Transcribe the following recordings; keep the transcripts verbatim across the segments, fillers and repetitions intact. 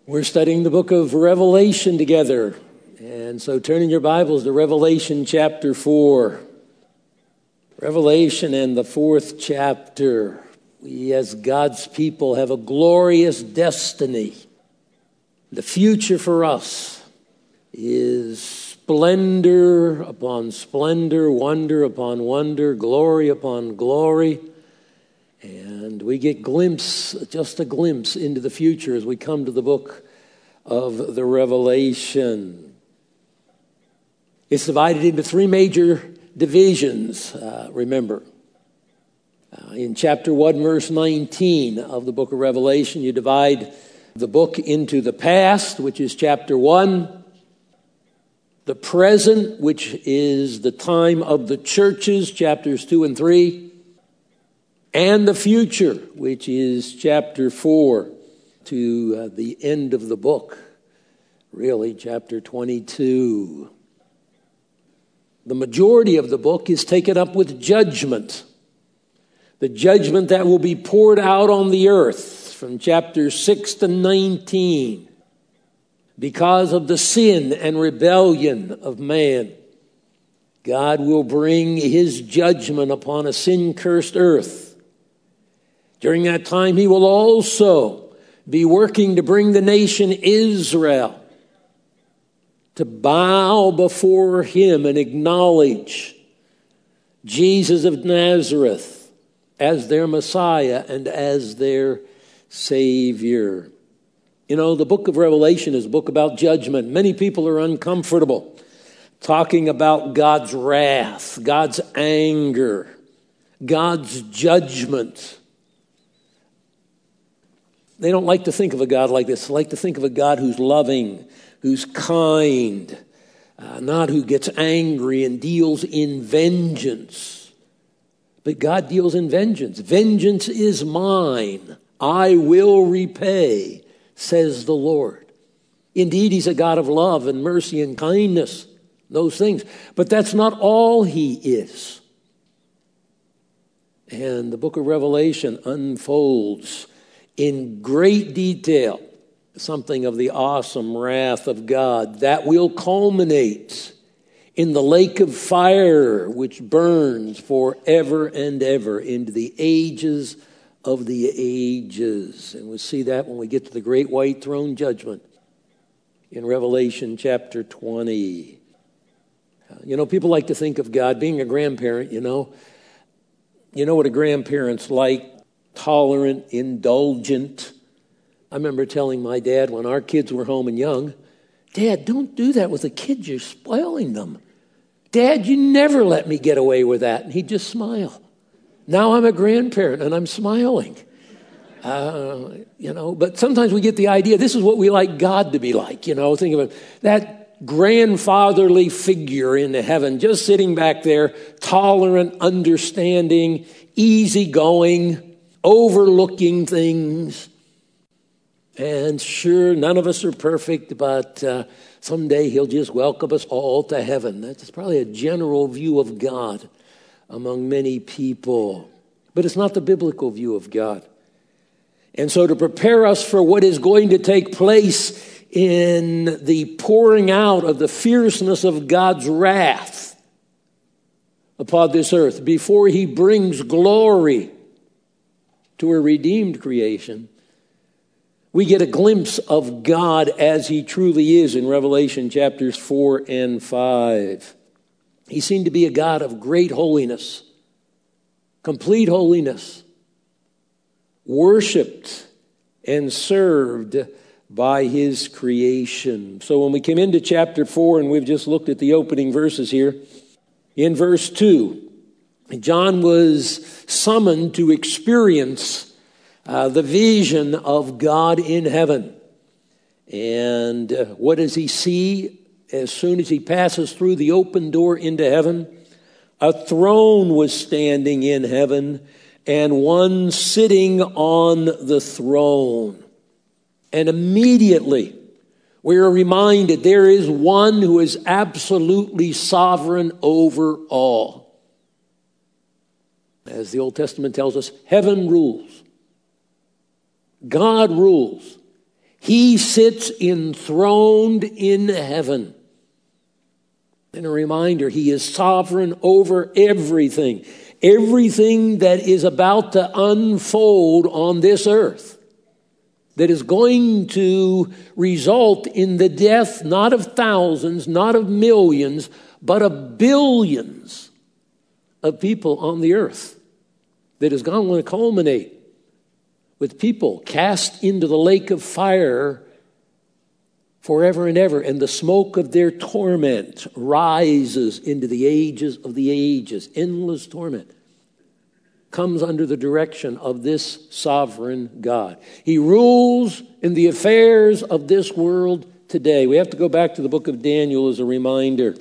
We're studying the book of Revelation together. And so turn in your Bibles to Revelation chapter four. Revelation and the fourth chapter. We as God's people have a glorious destiny. The future for us is splendor upon splendor, wonder upon wonder, glory upon glory. And we get glimpse, just a glimpse into the future as we come to the book of the Revelation. It's divided into three major divisions, uh, remember. Uh, in chapter one, verse nineteen of the book of Revelation, you divide the book into the past, which is chapter one, the present, which is the time of the churches, chapters two and three, and the future, which is chapter four to uh, the end of the book, really, chapter twenty-two. The majority of the book is taken up with judgment, the judgment that will be poured out on the earth from chapter six to nineteen because of the sin and rebellion of man. God will bring his judgment upon a sin-cursed earth. During that time, he will also be working to bring the nation Israel to bow before him and acknowledge Jesus of Nazareth as their Messiah and as their Savior. You know, the book of Revelation is a book about judgment. Many people are uncomfortable talking about God's wrath, God's anger, God's judgment. They don't like to think of a God like this. They like to think of a God who's loving, who's kind, uh, not who gets angry and deals in vengeance. But God deals in vengeance. Vengeance is mine. I will repay, says the Lord. Indeed, he's a God of love and mercy and kindness, those things. But that's not all he is. And the book of Revelation unfolds in great detail something of the awesome wrath of God that will culminate in the lake of fire which burns forever and ever into the ages of the ages. And we'll see that when we get to the great white throne judgment in Revelation chapter twenty. You know, people like to think of God being a grandparent, you know. You know what a grandparent's like. Tolerant, indulgent. I remember telling my dad when our kids were home and young, Dad, don't do that with the kids. You're spoiling them. Dad, you never let me get away with that. And he'd just smile. Now I'm a grandparent and I'm smiling. Uh, you know, but sometimes we get the idea this is what we like God to be like. You know, think of it. That grandfatherly figure in heaven, just sitting back there, tolerant, understanding, easygoing, overlooking things. And sure, none of us are perfect, but uh, someday he'll just welcome us all to heaven. That's probably a general view of God among many people. But it's not the biblical view of God. And so to prepare us for what is going to take place in the pouring out of the fierceness of God's wrath upon this earth, before he brings glory to a redeemed creation, we get a glimpse of God as he truly is in Revelation chapters four and five. He seemed to be a God of great holiness, complete holiness, worshipped and served by his creation. So when we came into chapter four, and we've just looked at the opening verses here, in verse two, John was summoned to experience uh, the vision of God in heaven. And uh, what does he see as soon as he passes through the open door into heaven? A throne was standing in heaven, and one sitting on the throne. And immediately we are reminded there is one who is absolutely sovereign over all. As the Old Testament tells us, heaven rules. God rules. He sits enthroned in heaven. And a reminder, he is sovereign over everything. Everything that is about to unfold on this earth, that is going to result in the death not of thousands, not of millions, but of billions of people on the earth, that is going to culminate with people cast into the lake of fire forever and ever, and the smoke of their torment rises into the ages of the ages. Endless torment comes under the direction of this sovereign God. He rules in the affairs of this world today. We have to go back to the book of Daniel as a reminder.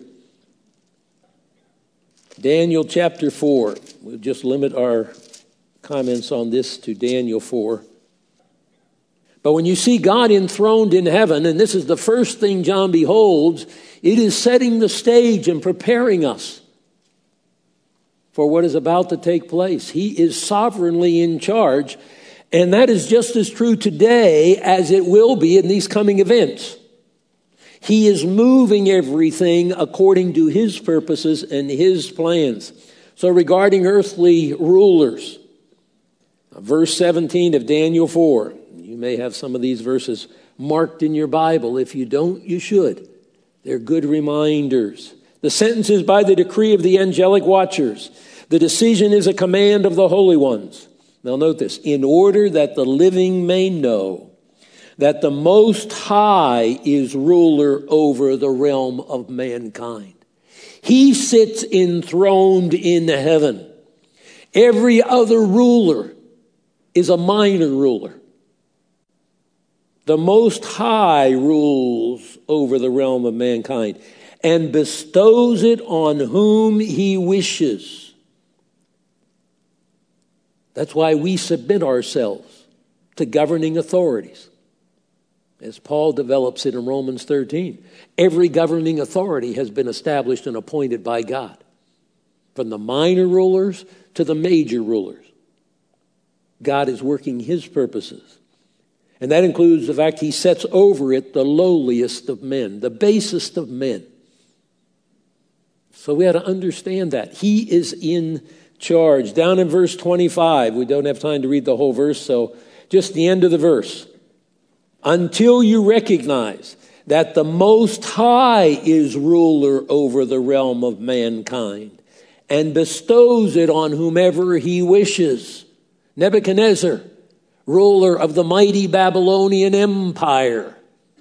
Daniel chapter four. We'll just limit our comments on this to Daniel four. But when you see God enthroned in heaven, and this is the first thing John beholds, it is setting the stage and preparing us for what is about to take place. He is sovereignly in charge, and that is just as true today as it will be in these coming events. He is moving everything according to his purposes and his plans. So regarding earthly rulers, verse seventeen of Daniel four, you may have some of these verses marked in your Bible. If you don't, you should. They're good reminders. The sentence is by the decree of the angelic watchers. The decision is a command of the holy ones. Now note this, in order that the living may know that the Most High is ruler over the realm of mankind. He sits enthroned in heaven. Every other ruler is a minor ruler. The Most High rules over the realm of mankind and bestows it on whom he wishes. That's why we submit ourselves to governing authorities. As Paul develops it in Romans thirteen, every governing authority has been established and appointed by God, from the minor rulers to the major rulers. God is working his purposes. And that includes the fact he sets over it the lowliest of men, the basest of men. So we have to understand that. He is in charge. Down in verse twenty-five, we don't have time to read the whole verse, so just the end of the verse. Until you recognize that the Most High is ruler over the realm of mankind and bestows it on whomever he wishes. Nebuchadnezzar, ruler of the mighty Babylonian Empire.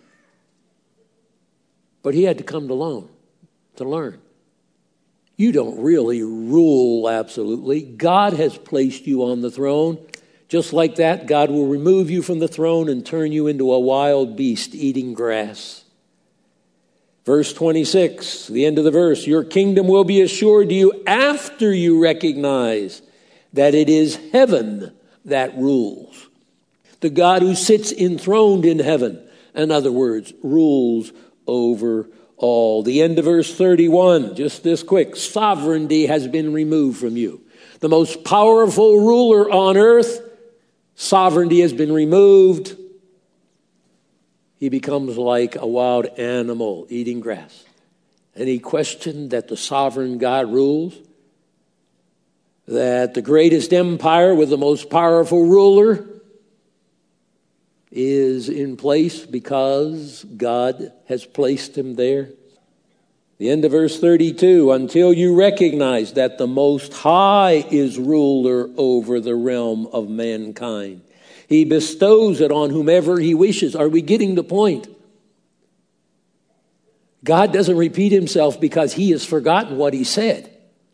But he had to come to learn, to learn. You don't really rule absolutely. God has placed you on the throne. Just like that, God will remove you from the throne and turn you into a wild beast eating grass. Verse twenty-six, the end of the verse. Your kingdom will be assured to you after you recognize that it is heaven that rules. The God who sits enthroned in heaven, in other words, rules over all. The end of verse thirty-one, just this quick. Sovereignty has been removed from you. The most powerful ruler on earth, sovereignty has been removed. He becomes like a wild animal eating grass. Any question that the sovereign God rules? That the greatest empire with the most powerful ruler is in place because God has placed him there? The end of verse thirty-two, until you recognize that the Most High is ruler over the realm of mankind. He bestows it on whomever he wishes. Are we getting the point? God doesn't repeat himself because he has forgotten what he said.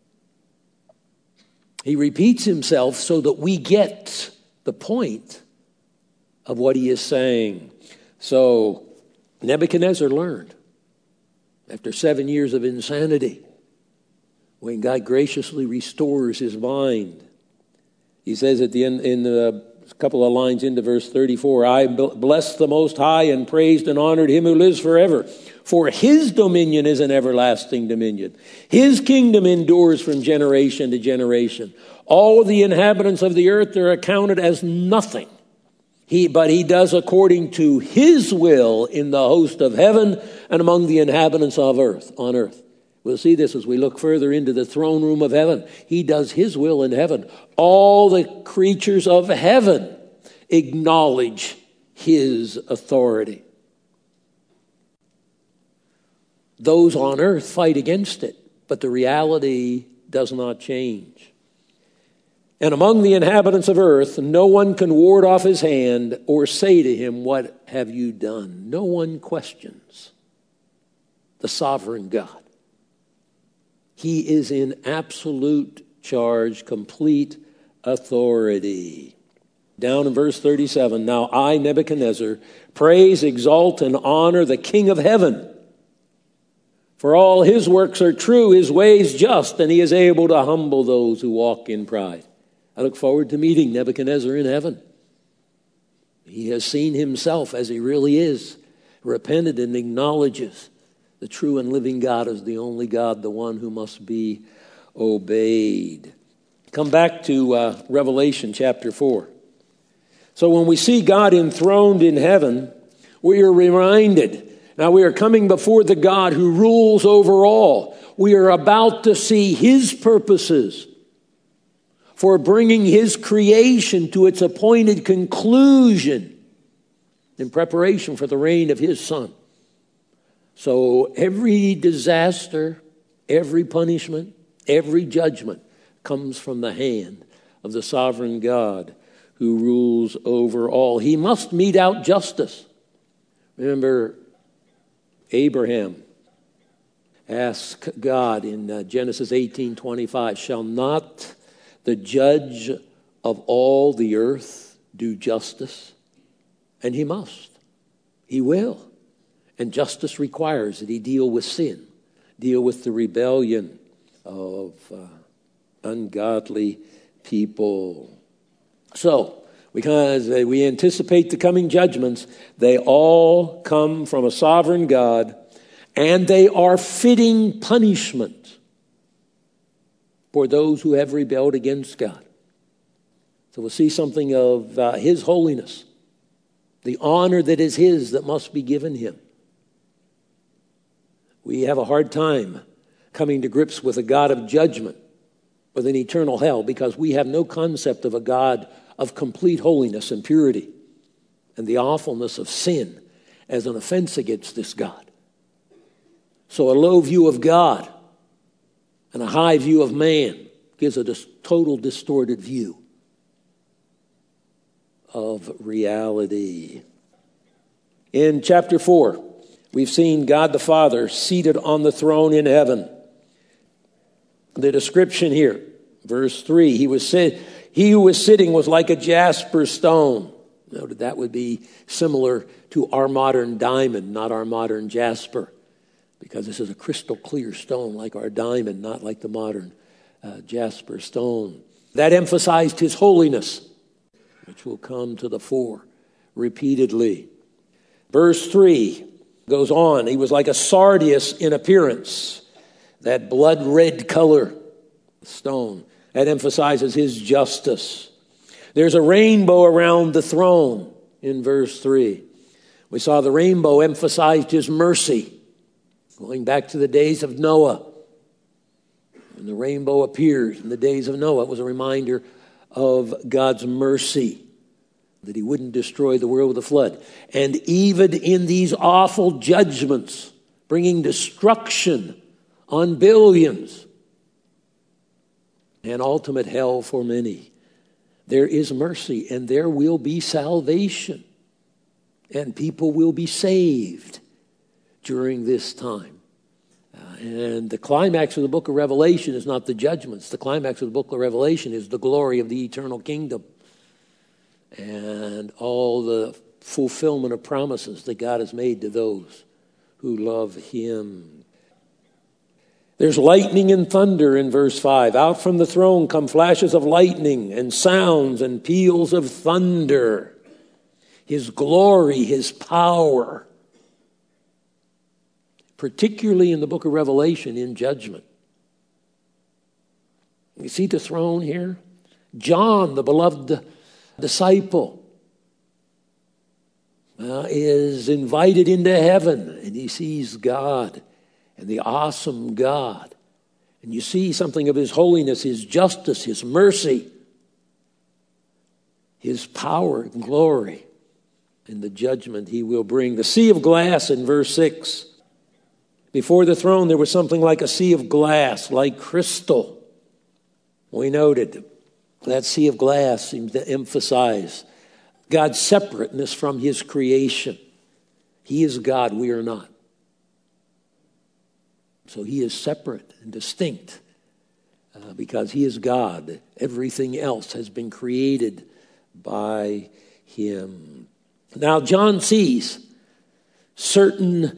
He repeats himself so that we get the point of what he is saying. So Nebuchadnezzar learned after seven years of insanity, when God graciously restores his mind. He says at the end, in the couple of lines into verse thirty-four, I blessed the Most High and praised and honored him who lives forever. For his dominion is an everlasting dominion. His kingdom endures from generation to generation. All the inhabitants of the earth are accounted as nothing. He, but he does according to his will in the host of heaven and among the inhabitants of earth, on earth. We'll see this as we look further into the throne room of heaven. He does his will in heaven. All the creatures of heaven acknowledge his authority. Those on earth fight against it, but the reality does not change. And among the inhabitants of earth, no one can ward off his hand or say to him, "What have you done?" No one questions the sovereign God. He is in absolute charge, complete authority. Down in verse thirty-seven, "Now I, Nebuchadnezzar, praise, exalt, and honor the King of heaven. For all his works are true, his ways just, and he is able to humble those who walk in pride." I look forward to meeting Nebuchadnezzar in heaven. He has seen himself as he really is, repented and acknowledges the true and living God as the only God, the one who must be obeyed. Come back to uh, Revelation chapter four. So when we see God enthroned in heaven, we are reminded. Now we are coming before the God who rules over all. We are about to see his purposes for bringing his creation to its appointed conclusion in preparation for the reign of his Son. So every disaster, every punishment, every judgment comes from the hand of the sovereign God who rules over all. He must mete out justice. Remember, Abraham asked God in uh, Genesis eighteen twenty-five, "Shall not the judge of all the earth do justice?" And he must. He will. And justice requires that he deal with sin, deal with the rebellion of uh, ungodly people. So, because we anticipate the coming judgments, they all come from a sovereign God, and they are fitting punishment for those who have rebelled against God. So we'll see something of uh, his holiness, the honor that is his that must be given him. We have a hard time coming to grips with a God of judgment, with an eternal hell, because we have no concept of a God of complete holiness and purity and the awfulness of sin as an offense against this God. So a low view of God and a high view of man gives a dis- total distorted view of reality. In chapter four, we've seen God the Father seated on the throne in heaven. The description here, verse three, he was sit, he who was sitting was like a jasper stone. Noted that would be similar to our modern diamond, not our modern jasper, because this is a crystal clear stone like our diamond, not like the modern uh, jasper stone. That emphasized his holiness, which will come to the fore repeatedly. Verse three goes on. He was like a sardius in appearance, that blood red color stone. That emphasizes his justice. There's a rainbow around the throne in verse three. We saw the rainbow emphasized his mercy, going back to the days of Noah. When the rainbow appears in the days of Noah, it was a reminder of God's mercy, that he wouldn't destroy the world with a flood. And even in these awful judgments, bringing destruction on billions and ultimate hell for many, there is mercy and there will be salvation. And people will be saved during this time. Uh, and the climax of the book of Revelation is not the judgments. The climax of the book of Revelation is the glory of the eternal kingdom and all the fulfillment of promises that God has made to those who love him. There's lightning and thunder in verse five. Out from the throne come flashes of lightning and sounds and peals of thunder. His glory, his power, particularly in the book of Revelation in judgment. You see the throne here? John, the beloved disciple, uh, is invited into heaven, and he sees God and the awesome God. And you see something of his holiness, his justice, his mercy, his power and glory, and the judgment he will bring. The sea of glass in verse six. Before the throne there was something like a sea of glass, like crystal. We noted that sea of glass seems to emphasize God's separateness from his creation. He is God, we are not. So he is separate and distinct uh, because he is God. Everything else has been created by him. Now John sees certain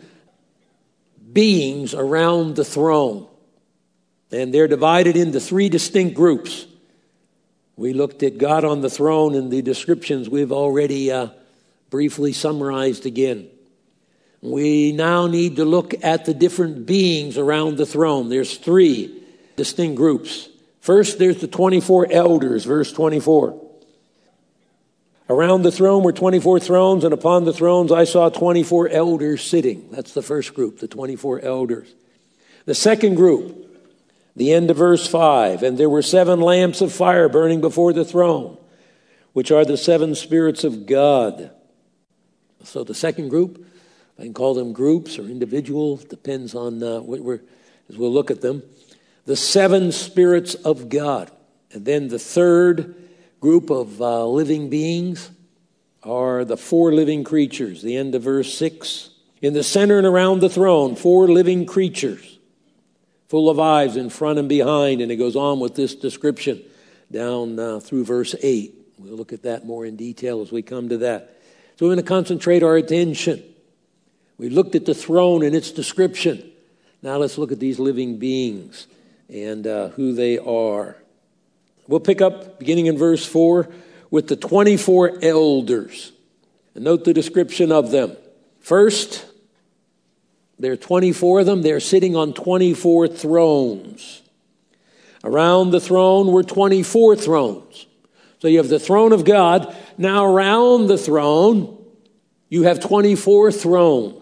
beings around the throne, and they're divided into three distinct groups. We looked at God on the throne and the descriptions we've already uh, briefly summarized again. We now need to look at the different beings around the throne. There's three distinct groups. First, there's the twenty-four elders, verse twenty-four. Around the throne were twenty-four thrones, and upon the thrones I saw twenty-four elders sitting. That's the first group, the twenty-four elders. The second group, the end of verse five, and there were seven lamps of fire burning before the throne, which are the seven spirits of God. So the second group, I can call them groups or individuals, depends on uh, what we're, as we'll look at them. The seven spirits of God. And then the third group of uh, living beings are the four living creatures, the end of verse six. In the center and around the throne, four living creatures, full of eyes in front and behind. And it goes on with this description down uh, through verse eight. We'll look at that more in detail as we come to that. So we're going to concentrate our attention. We looked at the throne and its description. Now let's look at these living beings and uh, who they are. We'll pick up, beginning in verse four, with the twenty-four elders. And note the description of them. First, there are twenty-four of them. They're sitting on twenty-four thrones. Around the throne were twenty-four thrones. So you have the throne of God. Now around the throne, you have twenty-four thrones.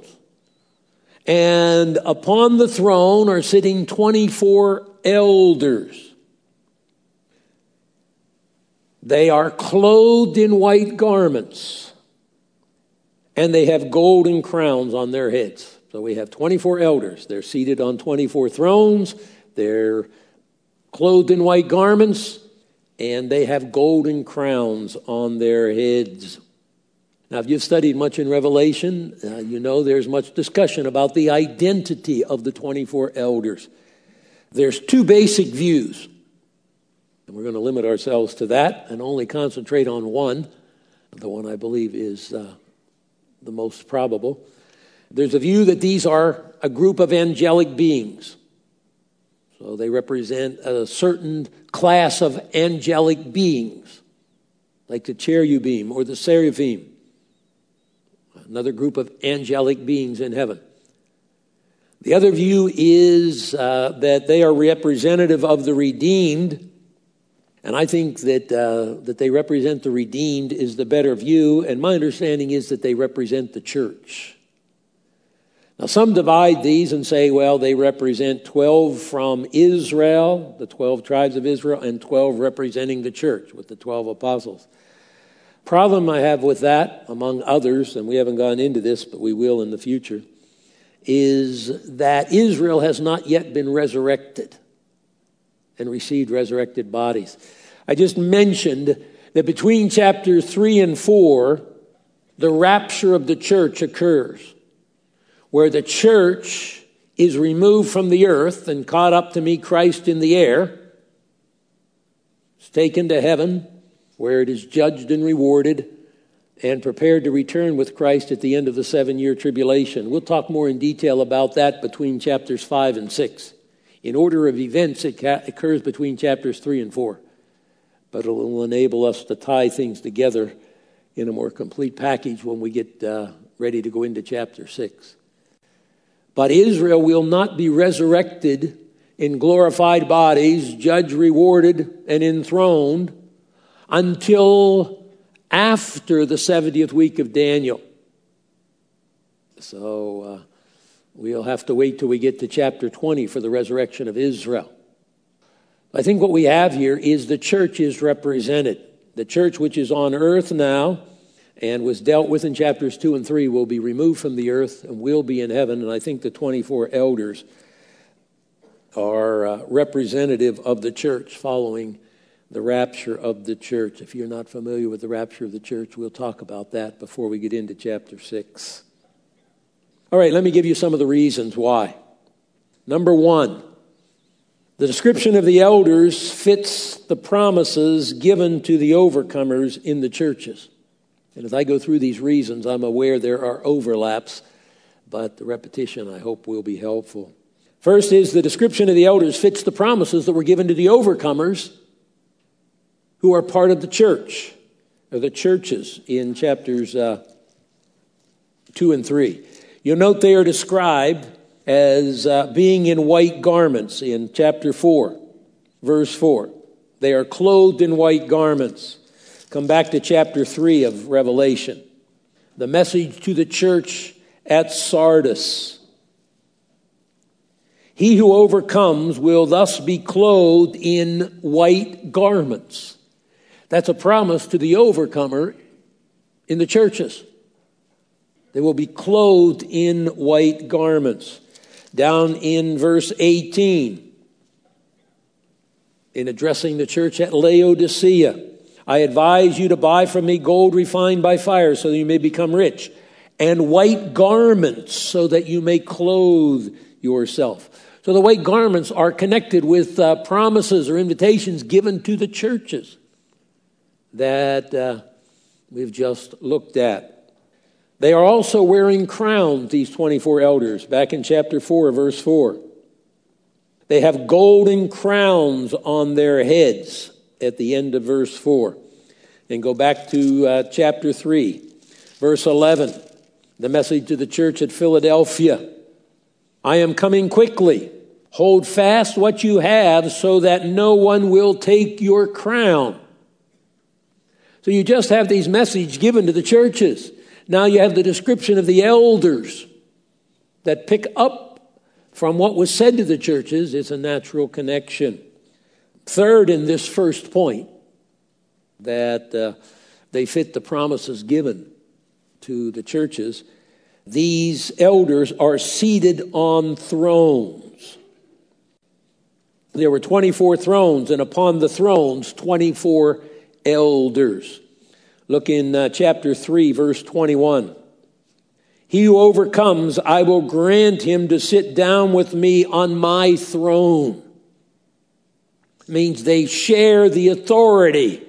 And upon the throne are sitting twenty-four elders. They are clothed in white garments, and they have golden crowns on their heads. So we have twenty-four elders. They're seated on twenty-four thrones. They're clothed in white garments, and they have golden crowns on their heads. Now, if you've studied much in Revelation, uh, you know there's much discussion about the identity of the twenty-four elders. There's two basic views, and we're going to limit ourselves to that and only concentrate on one, the one I believe is uh, the most probable. There's a view that these are a group of angelic beings. So they represent a certain class of angelic beings, like the cherubim or the seraphim. Another group of angelic beings in heaven. The other view is uh, that they are representative of the redeemed. And I think that uh, that they represent the redeemed is the better view. And my understanding is that they represent the church. Now, some divide these and say, well, they represent twelve from Israel, the twelve tribes of Israel, and twelve representing the church with the twelve apostles. Problem I have with that, among others, and we haven't gone into this, but we will in the future, is that Israel has not yet been resurrected and received resurrected bodies. I just mentioned that between chapters three and four, the rapture of the church occurs, where the church is removed from the earth and caught up to meet Christ in the air. It's taken to heaven, where it is judged and rewarded and prepared to return with Christ at the end of the seven-year tribulation. We'll talk more in detail about that between chapters five and six. In order of events, it ca- occurs between chapters three and four. But it will enable us to tie things together in a more complete package when we get uh, ready to go into chapter six. But Israel will not be resurrected in glorified bodies, judged, rewarded, and enthroned until after the seventieth week of Daniel. So uh, we'll have to wait till we get to chapter twenty for the resurrection of Israel. I think what we have here is the church is represented. The church which is on earth now and was dealt with in chapters two and three will be removed from the earth and will be in heaven. And I think the twenty-four elders are uh, representative of the church following the rapture of the church. If you're not familiar with the rapture of the church, we'll talk about that before we get into chapter six. All right, let me give you some of the reasons why. Number one, the description of the elders fits the promises given to the overcomers in the churches. And as I go through these reasons, I'm aware there are overlaps, but the repetition, I hope, will be helpful. First is the description of the elders fits the promises that were given to the overcomers who are part of the church, or the churches in chapters uh, two and three. You'll note they are described as uh, being in white garments in chapter four, verse four. They are clothed in white garments. Come back to chapter three of Revelation. The message to the church at Sardis. He who overcomes will thus be clothed in white garments. That's a promise to the overcomer in the churches. They will be clothed in white garments. Down in verse eighteen, in addressing the church at Laodicea, I advise you to buy from me gold refined by fire so that you may become rich, and white garments so that you may clothe yourself. So the white garments are connected with uh, promises or invitations given to the churches that uh, we've just looked at. They are also wearing crowns, these twenty-four elders, back in chapter four, verse four. They have golden crowns on their heads at the end of verse four. And go back to uh, chapter three, verse eleven, the message to the church at Philadelphia. I am coming quickly. Hold fast what you have so that no one will take your crown. So you just have these messages given to the churches. Now you have the description of the elders that pick up from what was said to the churches. It's a natural connection. Third, in this first point, that uh, they fit the promises given to the churches, these elders are seated on thrones. There were twenty-four thrones, and upon the thrones, twenty-four elders. Look in uh, chapter three, verse twenty-one. He who overcomes, I will grant him to sit down with me on my throne. It means they share the authority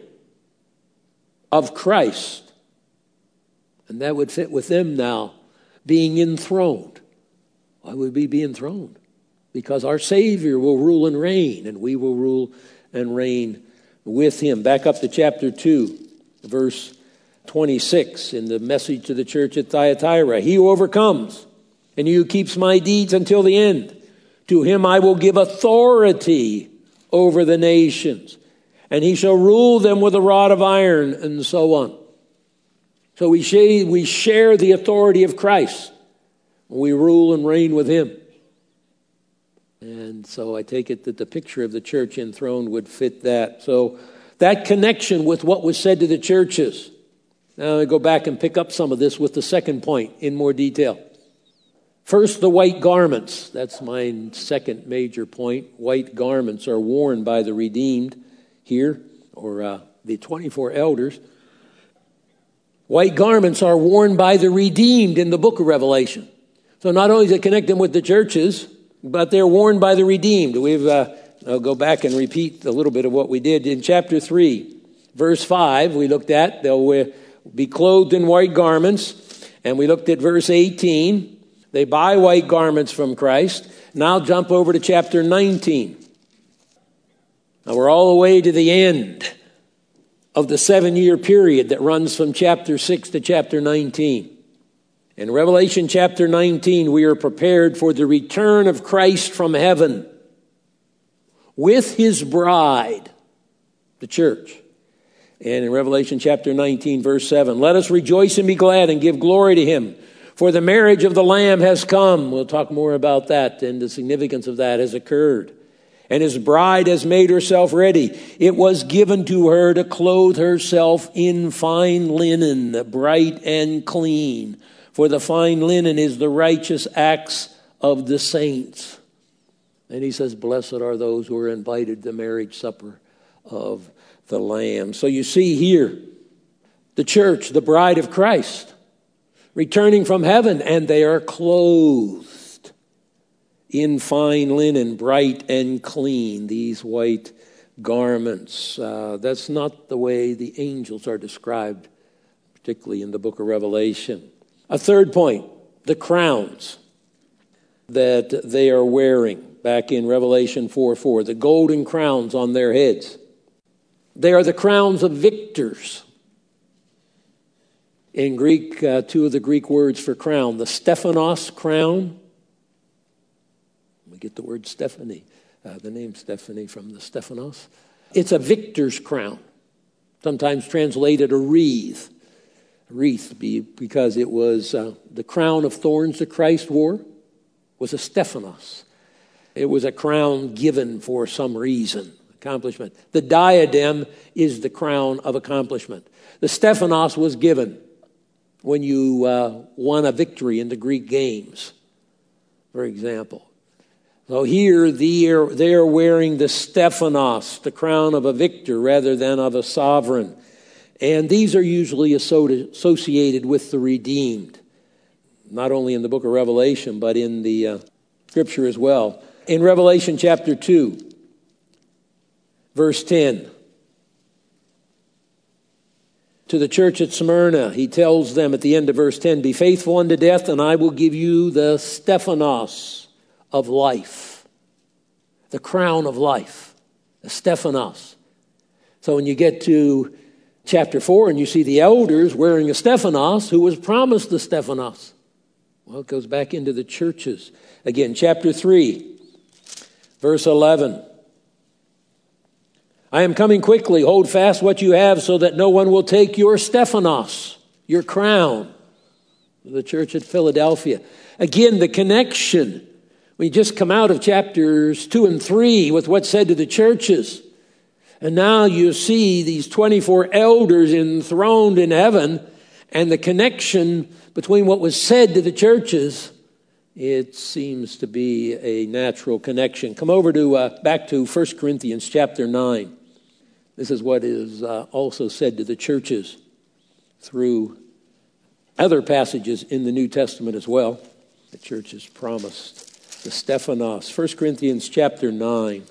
of Christ. And that would fit with them now, being enthroned. Why would we be enthroned? Because our Savior will rule and reign, and we will rule and reign with him. Back up to chapter two, verse twenty-six, in the message to the church at Thyatira. He who overcomes and he who keeps my deeds until the end, to him I will give authority over the nations, and he shall rule them with a rod of iron, and so on. So we share, we share the authority of Christ. We rule and reign with him. And so I take it that the picture of the church enthroned would fit that. So that connection with what was said to the churches. Now I go back and pick up some of this with the second point in more detail. First, the white garments. That's my second major point. White garments are worn by the redeemed here, or uh, the twenty-four elders. White garments are worn by the redeemed in the book of Revelation. So not only does it connect them with the churches, but they're worn by the redeemed. We've, uh, I'll go back and repeat a little bit of what we did. In chapter three, verse five, we looked at, they'll wear, be clothed in white garments. And we looked at verse eighteen. They buy white garments from Christ. Now jump over to chapter nineteen. Now we're all the way to the end of the seven-year period that runs from chapter six to chapter nineteen. In Revelation chapter nineteen, we are prepared for the return of Christ from heaven with his bride, the church. And in Revelation chapter nineteen, verse seven, let us rejoice and be glad and give glory to him, For the marriage of the Lamb has come. We'll talk more about that, and the significance of that has occurred. And his bride has made herself ready. It was given to her to clothe herself in fine linen, bright and clean. For the fine linen is the righteous acts of the saints. And he says, blessed are those who are invited to the marriage supper of the Lamb. So you see here, the church, the bride of Christ, returning from heaven, and they are clothed in fine linen, bright and clean, these white garments. Uh, that's not the way the angels are described, particularly in the book of Revelation. A third point, the crowns that they are wearing. Back in Revelation four four, the golden crowns on their heads. They are the crowns of victors. In Greek, uh, two of the Greek words for crown, the Stephanos crown. We get the word Stephanie, uh, the name Stephanie from the Stephanos. It's a victor's crown, sometimes translated a wreath. A wreath be, because it was uh, the crown of thorns that Christ wore was a Stephanos. It was a crown given for some reason, accomplishment. The diadem is the crown of accomplishment. The Stephanos was given when you uh, won a victory in the Greek games, for example. So here they are, they are wearing the Stephanos, the crown of a victor rather than of a sovereign. And these are usually associated with the redeemed, not only in the book of Revelation, but in the uh, Scripture as well. In Revelation chapter two, verse ten, to the church at Smyrna, he tells them at the end of verse ten, be faithful unto death, and I will give you the Stephanos of life, the crown of life, the Stephanos. So when you get to chapter four and you see the elders wearing a Stephanos, who was promised the Stephanos? Well, it goes back into the churches. Again, chapter three. Verse eleven, I am coming quickly. Hold fast what you have so that no one will take your Stephanos, your crown. The church at Philadelphia. Again, the connection. We just come out of chapters two and three with what's said to the churches. And now you see these twenty-four elders enthroned in heaven, and the connection between what was said to the churches. It seems to be a natural connection. Come over to uh, back to First Corinthians chapter nine. This is what is uh, also said to the churches through other passages in the New Testament as well. The church is promised the Stephanos. First Corinthians chapter nine,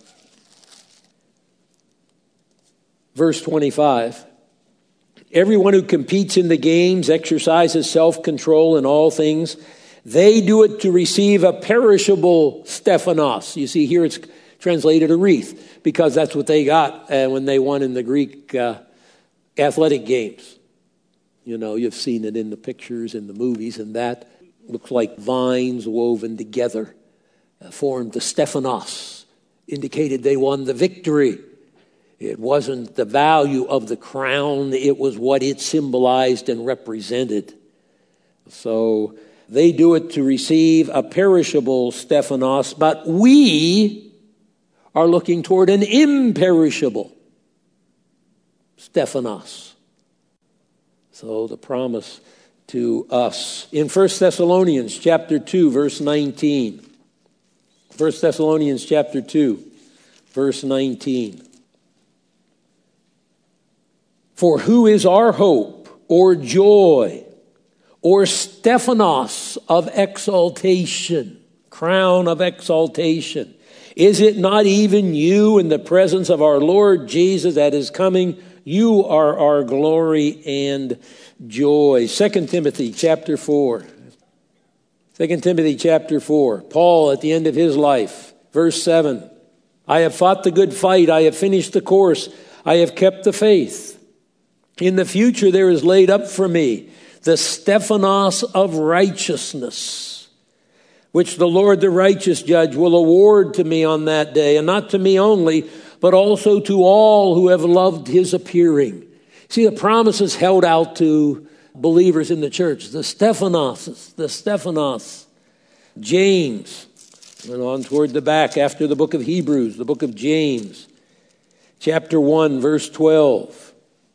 verse twenty-five. Everyone who competes in the games exercises self-control in all things. They do it to receive a perishable Stephanos. You see here it's translated a wreath because that's what they got uh, when they won in the Greek uh, athletic games. You know, you've seen it in the pictures, in the movies, and that looks like vines woven together uh, formed the Stephanos, indicated they won the victory. It wasn't the value of the crown, it was what it symbolized and represented. So they do it to receive a perishable Stephanos, but we are looking toward an imperishable Stephanos. So the promise to us. In First Thessalonians chapter two, verse nineteen. First Thessalonians chapter two, verse nineteen. For who is our hope or joy or Stephanos of exaltation, crown of exaltation? Is it not even you in the presence of our Lord Jesus that is coming? You are our glory and joy. Second Timothy chapter four. Second Timothy chapter four. Paul at the end of his life, verse seven. I have fought the good fight. I have finished the course. I have kept the faith. In the future there is laid up for me the Stephanos of righteousness, which the Lord the righteous judge will award to me on that day, and not to me only, but also to all who have loved his appearing. See, the promise is held out to believers in the church, the Stephanos, the Stephanos. James, went on toward the back after the book of Hebrews, the book of James, chapter one, verse twelve.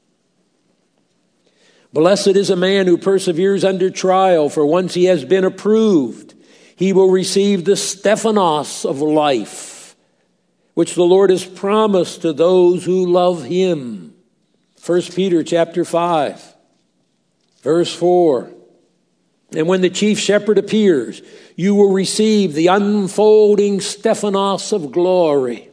Blessed is a man who perseveres under trial, for once he has been approved, he will receive the Stephanos of life, which the Lord has promised to those who love him. First Peter chapter five, verse four. And when the chief shepherd appears, you will receive the unfolding Stephanos of glory.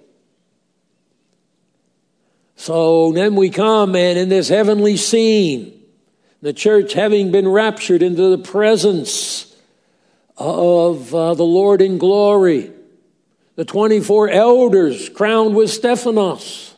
So then we come, and in this heavenly scene, the church having been raptured into the presence of uh, the Lord in glory, the twenty-four elders crowned with Stephanos.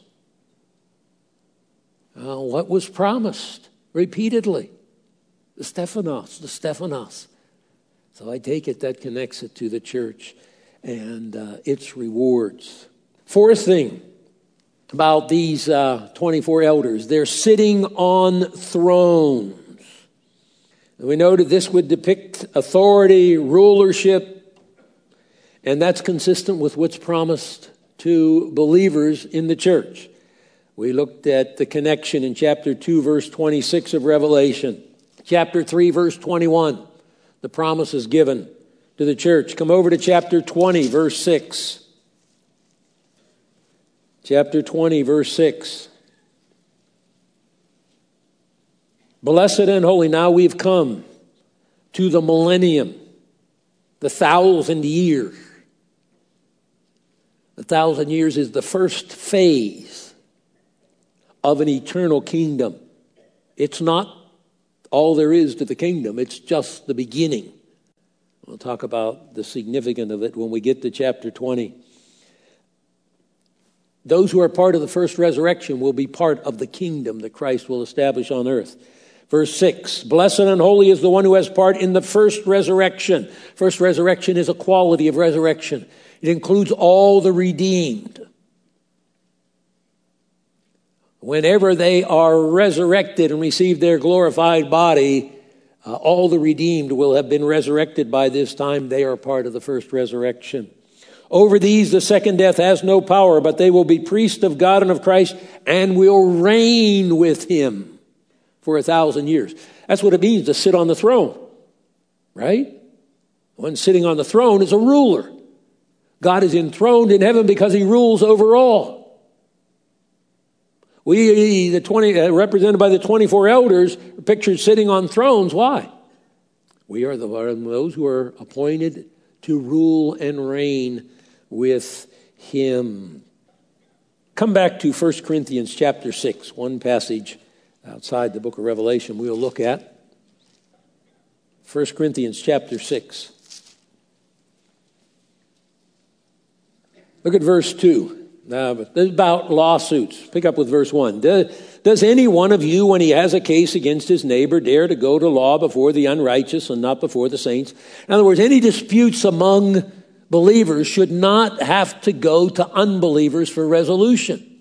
Uh, what was promised repeatedly? The Stephanos, the Stephanos. So I take it that connects it to the church and uh, its rewards. Fourth thing about these uh, twenty-four elders, they're sitting on thrones. And we noted this would depict authority, rulership, and that's consistent with what's promised to believers in the church. We looked at the connection in chapter two, verse twenty-six of Revelation. Chapter three, verse twenty-one, the promise is given to the church. Come over to chapter twenty, verse six. Chapter twenty, verse six. Blessed and holy, now we've come to the millennium, the thousand years. The thousand years is the first phase of an eternal kingdom. It's not all there is to the kingdom. It's just the beginning. We'll talk about the significance of it when we get to chapter twenty. Those who are part of the first resurrection will be part of the kingdom that Christ will establish on earth. Verse six, blessed and holy is the one who has part in the first resurrection. First resurrection is a quality of resurrection. It includes all the redeemed. Whenever they are resurrected and receive their glorified body, uh, all the redeemed will have been resurrected by this time. They are part of the first resurrection. Over these, the second death has no power, but they will be priests of God and of Christ and will reign with him for a thousand years. That's what it means to sit on the throne, right? One sitting on the throne is a ruler. God is enthroned in heaven because he rules over all. We, the twenty, uh, represented by the twenty-four elders, are pictured sitting on thrones. Why? We are the, those who are appointed to rule and reign with him. Come back to First Corinthians chapter six, one passage outside the book of Revelation we'll look at. First Corinthians chapter six. Look at verse two. Now, this is about lawsuits. Pick up with verse one. Does, does any one of you, when he has a case against his neighbor, dare to go to law before the unrighteous and not before the saints? In other words, any disputes among believers should not have to go to unbelievers for resolution.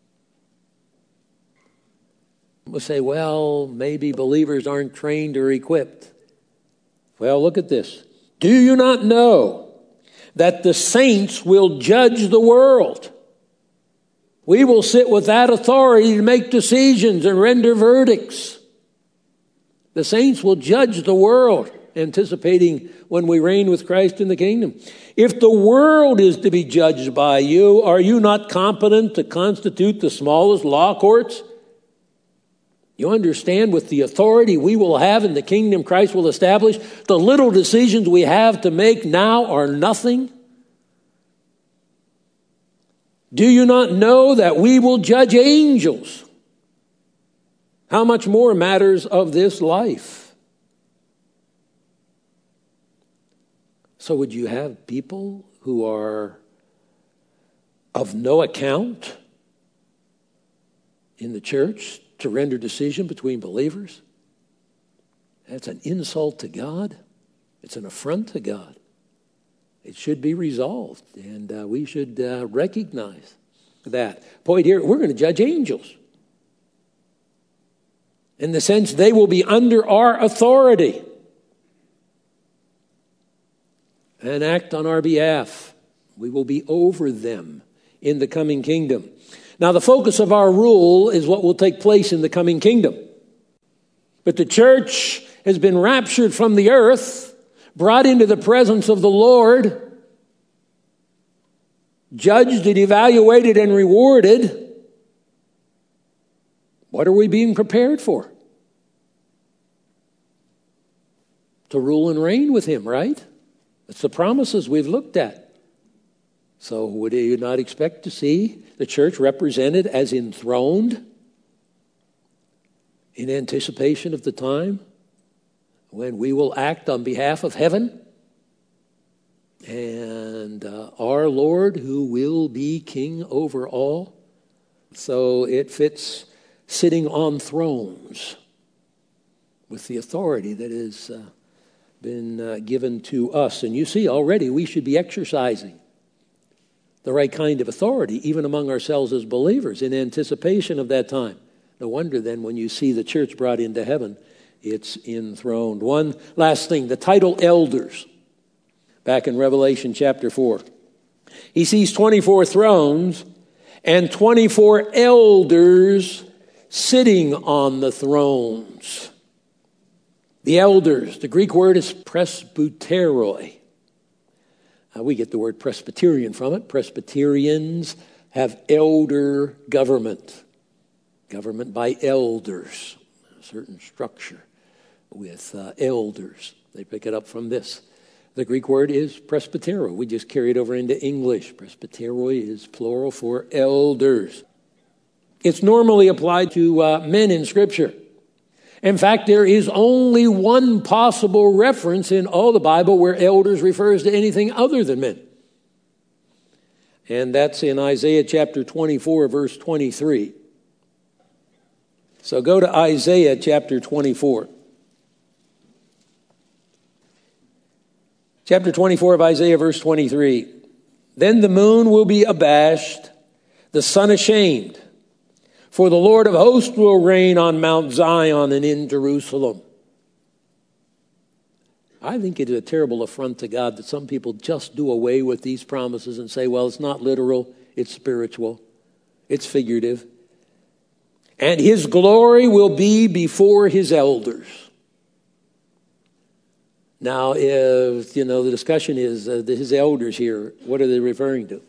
We'll say, well, maybe believers aren't trained or equipped. Well, look at this. Do you not know that the saints will judge the world? We will sit with that authority to make decisions and render verdicts. The saints will judge the world, anticipating when we reign with Christ in the kingdom. If the world is to be judged by you, are you not competent to constitute the smallest law courts? You understand, with the authority we will have in the kingdom Christ will establish, the little decisions we have to make now are nothing. Do you not know that we will judge angels? How much more matters of this life? So would you have people who are of no account in the church to render decision between believers? That's an insult to God. It's an affront to God. It should be resolved, and uh, we should uh, recognize that. Point here, we're going to judge angels. in the sense they will be under our authority and act on our behalf. We will be over them in the coming kingdom. Now, the focus of our rule is what will take place in the coming kingdom. But the church has been raptured from the earth, brought into the presence of the Lord, judged and evaluated and rewarded. What are we being prepared for? To rule and reign with him, right? That's the promises we've looked at. So would you not expect to see the church represented as enthroned in anticipation of the time when we will act on behalf of heaven and uh, our Lord, who will be king over all? So it fits sitting on thrones with the authority that has uh, been uh, given to us. And you see, already we should be exercising the right kind of authority, even among ourselves as believers, in anticipation of that time. No wonder then when you see the church brought into heaven, it's enthroned. One last thing, the title elders. Back in Revelation chapter four. He sees twenty-four thrones and twenty-four elders sitting on the thrones. The elders, the Greek word is presbyteroi. Uh, we get the word Presbyterian from it. Presbyterians have elder government. Government by elders. A certain structure with uh, elders. They pick it up from this. The Greek word is presbytero. We just carry it over into English. Presbyteroi is plural for elders. It's normally applied to uh, men in Scripture. In fact, there is only one possible reference in all the Bible where elders refers to anything other than men. And that's in Isaiah chapter twenty-four, verse twenty-three. So go to Isaiah chapter twenty-four. Chapter twenty-four of Isaiah, verse twenty-three. Then the moon will be abashed, the sun ashamed. For the Lord of hosts will reign on Mount Zion and in Jerusalem. I think it is a terrible affront to God that some people just do away with these promises and say, well, it's not literal, it's spiritual, it's figurative. And his glory will be before his elders. Now, if, you know, the discussion is uh, his elders here, what are they referring to?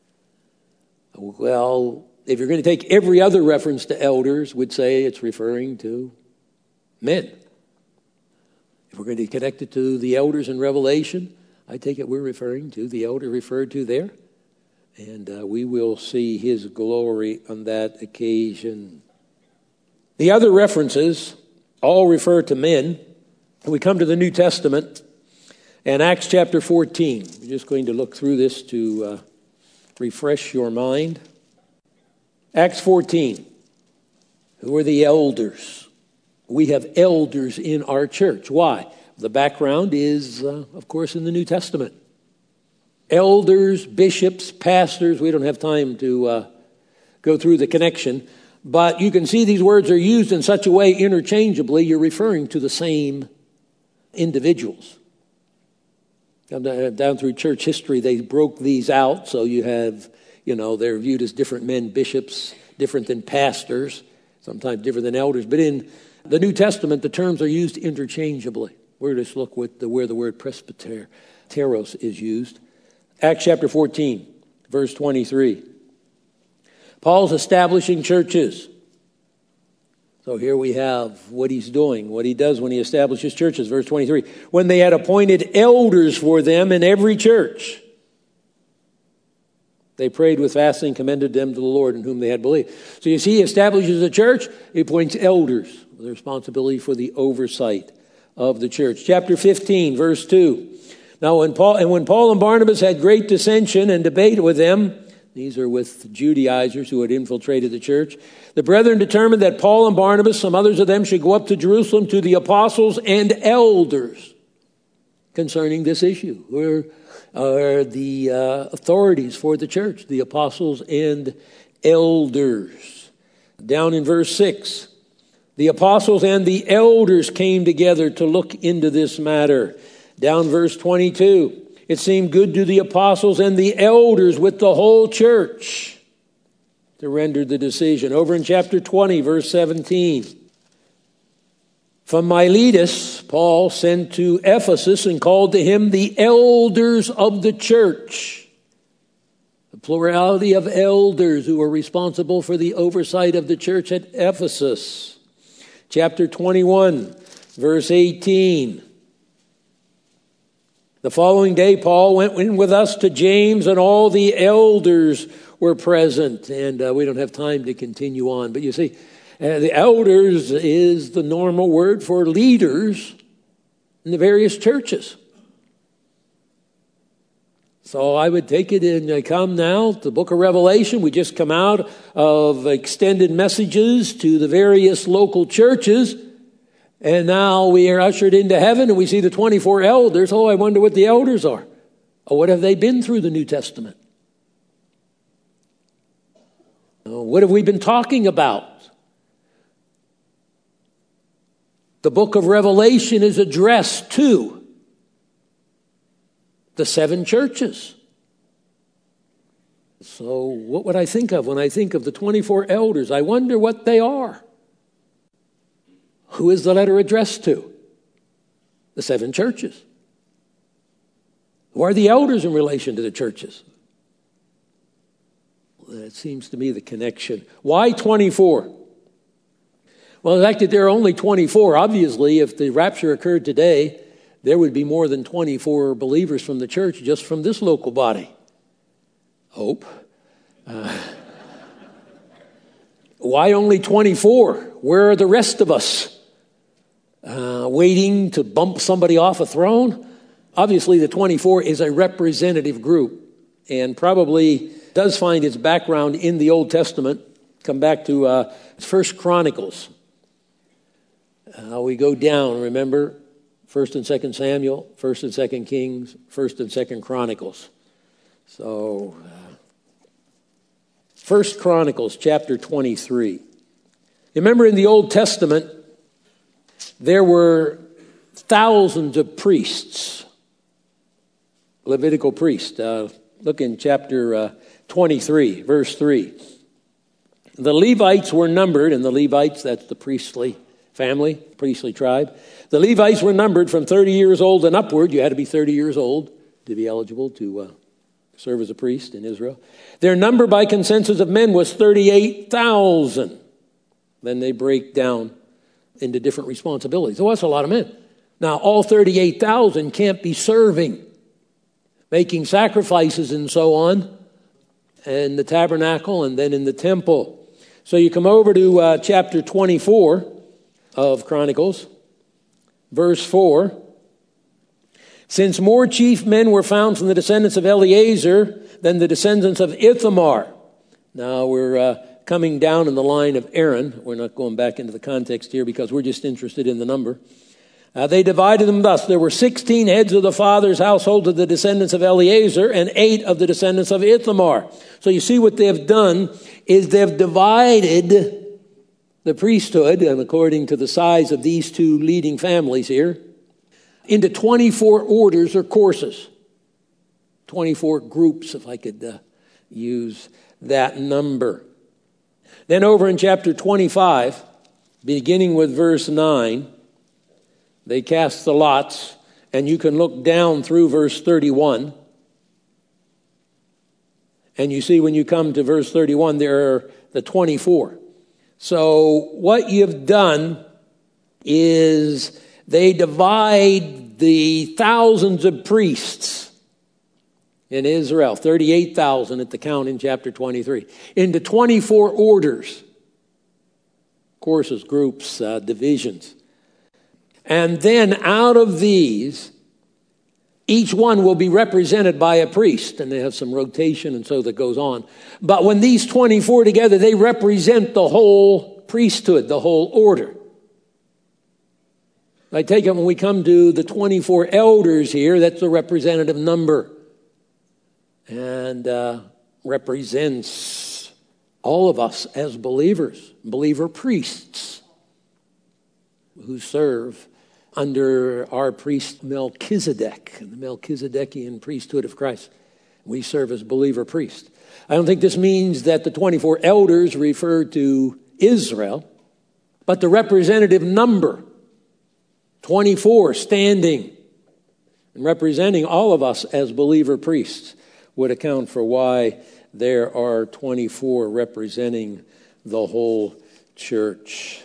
Well, if you're going to take every other reference to elders, we'd say it's referring to men. If we're going to connect it to the elders in Revelation, I take it we're referring to the elder referred to there. And uh, we will see his glory on that occasion. The other references all refer to men. We come to the New Testament and Acts chapter fourteen. We're just going to look through this to uh, refresh your mind. Acts fourteen. Who are the elders? We have elders in our church. Why? The background is, uh, of course, in the New Testament. Elders, bishops, pastors. We don't have time to uh, go through the connection. But you can see these words are used in such a way interchangeably. You're referring to the same individuals. Down through church history, they broke these out. So you have, you know, they're viewed as different men, bishops, different than pastors, sometimes different than elders. But in the New Testament, the terms are used interchangeably. We're just look with the, where the word presbyteros is used. Acts chapter fourteen, verse twenty-three. Paul's establishing churches. So here we have what he's doing, what he does when he establishes churches. Verse twenty-three, when they had appointed elders for them in every church, they prayed with fasting, commended them to the Lord in whom they had believed. So you see, he establishes a church, he appoints elders with the responsibility for the oversight of the church. Chapter fifteen, verse two. Now when Paul and when Paul and Barnabas had great dissension and debate with them, these are with Judaizers who had infiltrated the church, the brethren determined that Paul and Barnabas, some others of them, should go up to Jerusalem to the apostles and elders concerning this issue. Who are the uh, authorities for the church, the apostles and elders. Down in verse six The apostles and the elders came together to look into this matter. Down verse twenty-two. It seemed good to the apostles and the elders with the whole church to render the decision. Over in chapter twenty, verse seventeen. From Miletus, Paul sent to Ephesus and called to him the elders of the church. The plurality of elders who were responsible for the oversight of the church at Ephesus. Chapter twenty-one, verse eighteen. The following day, Paul went in with us to James, and all the elders were present. And uh, we don't have time to continue on. But you see, uh, the elders is the normal word for leaders in the various churches. So I would take it and uh, come now to the book of Revelation. We just come out of extended messages to the various local churches. And now we are ushered into heaven and we see the twenty-four elders. Oh, I wonder what the elders are. Oh, what have they been through the New Testament? Oh, what have we been talking about? The book of Revelation is addressed to the seven churches. So what would I think of when I think of the twenty-four elders? I wonder what they are. Who is the letter addressed to? The seven churches. Who are the elders in relation to the churches? Well, that seems to me the connection. Why twenty-four? Well, the fact that there are only twenty-four, obviously, if the rapture occurred today, there would be more than twenty-four believers from the church just from this local body. Hope. Uh, why only twenty-four? Where are the rest of us? Uh, waiting to bump somebody off a throne? Obviously, the twenty-four is a representative group and probably does find its background in the Old Testament. Come back to uh, First Chronicles. Uh, we go down, remember, First and Second Samuel, First and Second Kings, First and Second Chronicles. So, uh, First Chronicles, chapter twenty-three. Remember, in the Old Testament, there were thousands of priests, Levitical priests. Uh, look in chapter uh, twenty-three, verse three. The Levites were numbered, and the Levites, that's the priestly family, priestly tribe. The Levites were numbered from thirty years old and upward. You had to be thirty years old to be eligible to uh, serve as a priest in Israel. Their number by consensus of men was thirty-eight thousand. Then they break down into different responsibilities. So that's a lot of men. Now, all thirty-eight thousand can't be serving, making sacrifices and so on, in the tabernacle and then in the temple. So you come over to uh, chapter twenty-four of Chronicles, verse four. Since more chief men were found from the descendants of Eleazar than the descendants of Ithamar. Now we're uh, coming down in the line of Aaron. We're not going back into the context here because we're just interested in the number. Uh, they divided them thus. There were sixteen heads of the father's household of the descendants of Eleazar and eight of the descendants of Ithamar. So you see what they've done is they've divided the priesthood, and according to the size of these two leading families here, into twenty-four orders or courses. twenty-four groups, if I could uh, use that number. Then over in chapter twenty-five, beginning with verse nine, they cast the lots, and you can look down through verse thirty-one. And you see when you come to verse thirty-one, there are the twenty-four. So what you've done is they divide the thousands of priests in Israel, thirty-eight thousand at the count in chapter twenty-three, into twenty-four orders, courses, groups, uh, divisions. And then out of these, each one will be represented by a priest, and they have some rotation and so that goes on. But when these twenty-four together, they represent the whole priesthood, the whole order. I take it when we come to the twenty-four elders here, that's the representative number. And uh, represents all of us as believers, believer priests. who serve under our priest Melchizedek, the Melchizedekian priesthood of Christ. We serve as believer priests. I don't think this means that the twenty-four elders refer to Israel, but the representative number, twenty-four standing and representing all of us as believer priests, would account for why there are twenty-four representing the whole church.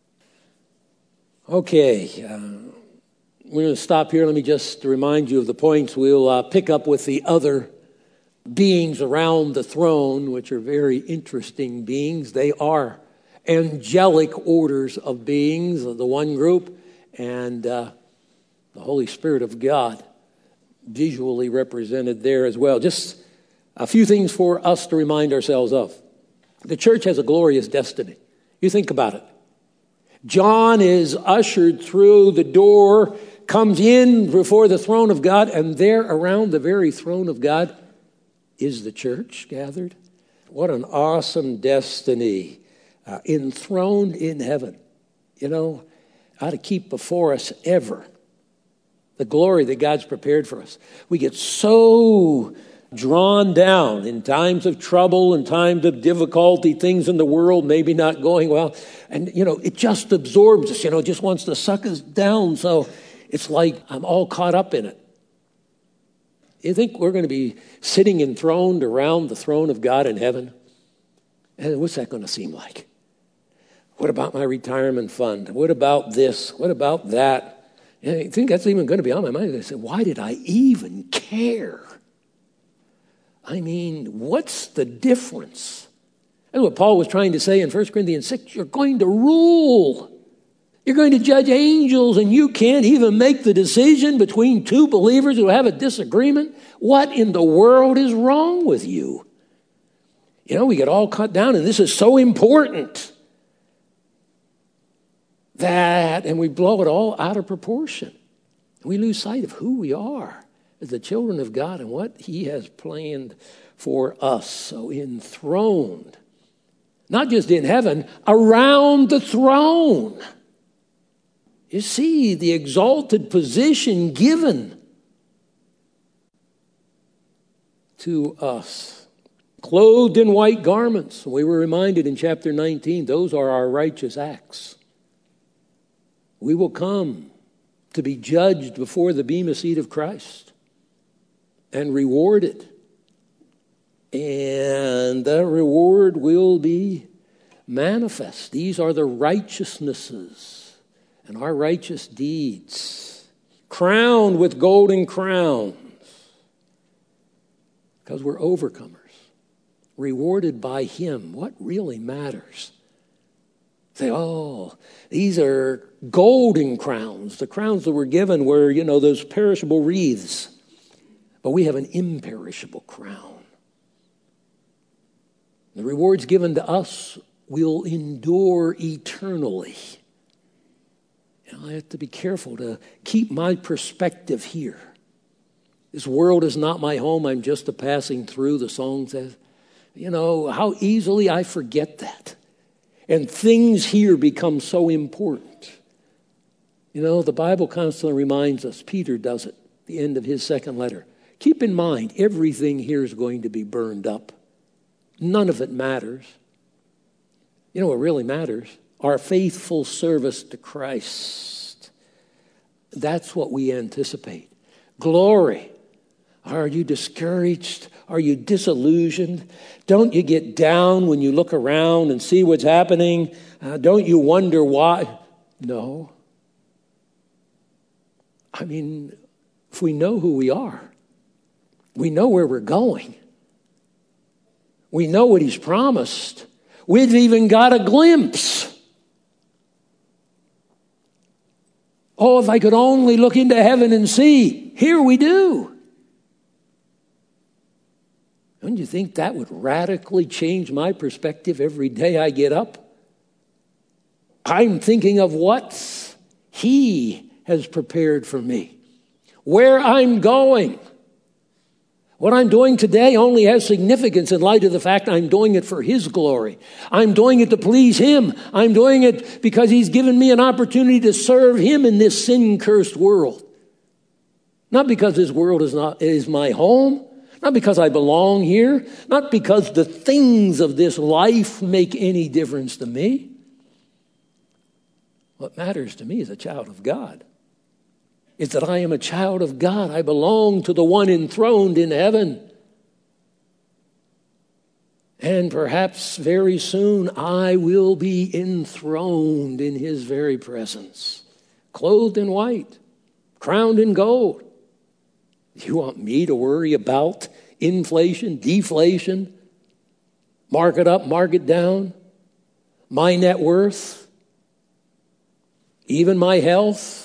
Okay, uh, we're going to stop here. Let me just remind you of the points. We'll uh, pick up with the other beings around the throne, which are very interesting beings. They are angelic orders of beings, the one group, and uh, the Holy Spirit of God visually represented there as well. Just a few things for us to remind ourselves of. The church has a glorious destiny. You think about it. John is ushered through the door, comes in before the throne of God, and there around the very throne of God is the church gathered. What an awesome destiny, uh, enthroned in heaven. You know, ought to keep before us ever the glory that God's prepared for us. We get so drawn down in times of trouble and times of difficulty, things in the world maybe not going well. And, you know, it just absorbs us, you know, it just wants to suck us down. So it's like I'm all caught up in it. You think we're going to be sitting enthroned around the throne of God in heaven? And what's that going to seem like? What about my retirement fund? What about this? What about that? And I think that's even going to be on my mind. I said, why did I even care? I mean, what's the difference? That's what Paul was trying to say in First Corinthians six. You're going to rule. You're going to judge angels, and you can't even make the decision between two believers who have a disagreement. What in the world is wrong with you? You know, we get all cut down, and this is so important that, and we blow it all out of proportion. We lose sight of who we are as the children of God and what he has planned for us. So enthroned, not just in heaven, around the throne. You see the exalted position given to us. Clothed in white garments. We were reminded in chapter nineteen, those are our righteous acts. We will come to be judged before the bema seat of Christ and rewarded. And the reward will be manifest. These are the righteousnesses and our righteous deeds, crowned with golden crowns, because we're overcomers, rewarded by him. What really matters? Say, oh, these are golden crowns. The crowns that were given were, you know, those perishable wreaths. But we have an imperishable crown. The rewards given to us will endure eternally. You know, I have to be careful to keep my perspective here. This world is not my home. I'm just a passing through, the song says. You know, how easily I forget that. And things here become so important. You know, the Bible constantly reminds us, Peter does it, the end of his second letter. Keep in mind, everything here is going to be burned up. None of it matters. You know what really matters? Our faithful service to Christ. That's what we anticipate. Glory. Are you discouraged? Are you disillusioned? Don't you get down when you look around and see what's happening? Uh, don't you wonder why? No. I mean, if we know who we are, we know where we're going. We know what he's promised. We've even got a glimpse. Oh, if I could only look into heaven and see. Here we do. Don't you think that would radically change my perspective every day I get up? I'm thinking of what he has prepared for me, where I'm going, What I'm doing today only has significance in light of the fact I'm doing it for His glory. I'm doing it to please Him. I'm doing it because He's given me an opportunity to serve Him in this sin-cursed world. Not because this world is not is my home, not because I belong here, not because the things of this life make any difference to me. What matters to me as a child of God is that I am a child of God. I belong to the one enthroned in heaven. And perhaps very soon I will be enthroned in His very presence, clothed in white, crowned in gold. You want me to worry about inflation, deflation, mark it up, mark it down, my net worth, even my health?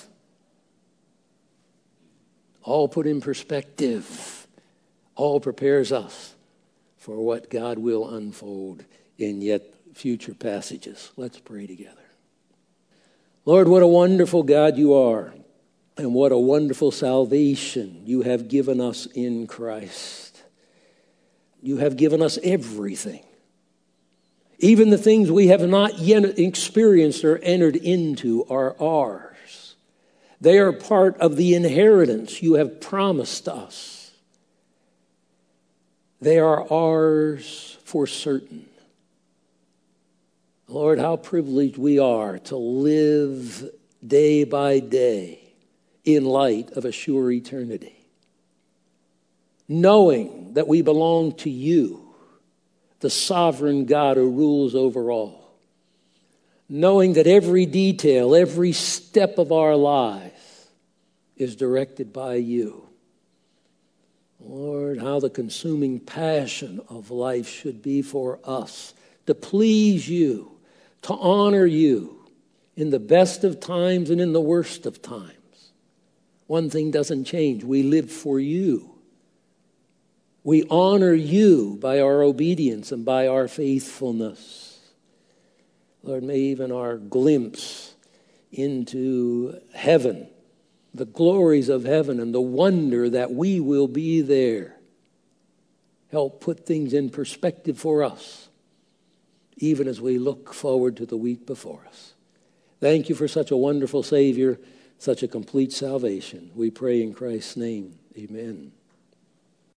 All put in perspective, all prepares us for what God will unfold in yet future passages. Let's pray together. Lord, what a wonderful God you are, and what a wonderful salvation you have given us in Christ. You have given us everything. Even the things we have not yet experienced or entered into are ours. They are part of the inheritance you have promised us. They are ours for certain. Lord, how privileged we are to live day by day in light of a sure eternity, knowing that we belong to you, the sovereign God who rules over all. Knowing that every detail, every step of our lives is directed by you. Lord, how the consuming passion of life should be for us to please you, to honor you in the best of times and in the worst of times. One thing doesn't change. We live for you. We honor you by our obedience and by our faithfulness. Lord, may even our glimpse into heaven, the glories of heaven and the wonder that we will be there, help put things in perspective for us, even as we look forward to the week before us. Thank you for such a wonderful Savior, such a complete salvation. We pray in Christ's name. Amen.